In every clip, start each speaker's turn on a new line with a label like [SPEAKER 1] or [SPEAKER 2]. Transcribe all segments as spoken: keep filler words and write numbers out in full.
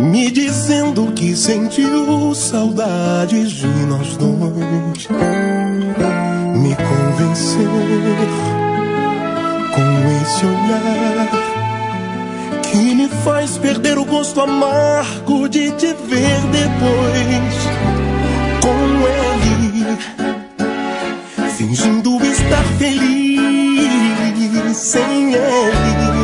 [SPEAKER 1] me dizendo que sentiu saudades de nós dois. Me convencer com esse olhar que me faz perder o gosto amargo de te ver depois com ele, fingindo estar feliz sem ele.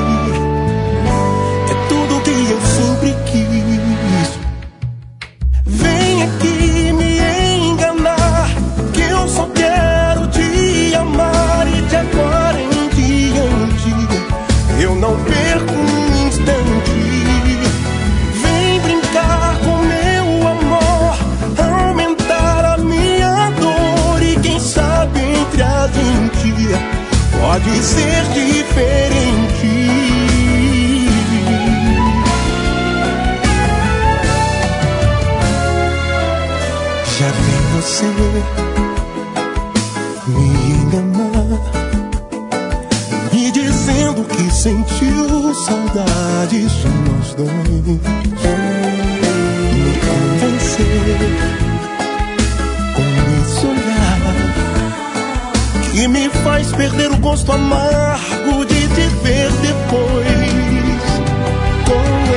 [SPEAKER 1] É tudo que eu sempre quis. Vem aqui me enganar, que eu só quero te amar, e de agora em diante eu não perco um instante. Vem brincar com meu amor, aumentar a minha dor, e quem sabe entre a gente pode ser diferente. Já vi você me enganar, me dizendo que sentiu saudades de nós dois. Me convencer com esse olhar que me faz perder o gosto amargo de te ver depois com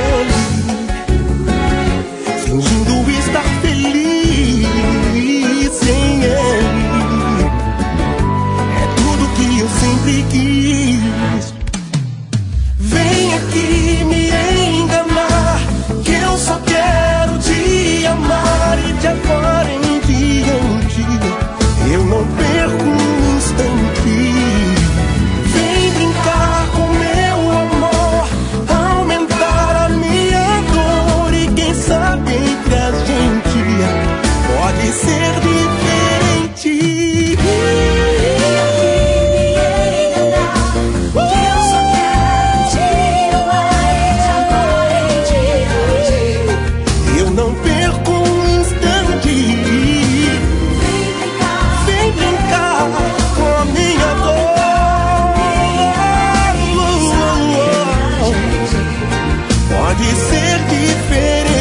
[SPEAKER 1] ele, fingindo estar feliz sem ele. É tudo que eu sempre quis. Vem aqui me enganar, que eu só quero te amar, e de agora em diante eu não perco um instante. Vem brincar com meu amor, aumentar a minha dor, e quem sabe entre a gente pode ser diferente. Eu não perco um instante. Vem brincar com a minha dor. Pode ser diferente.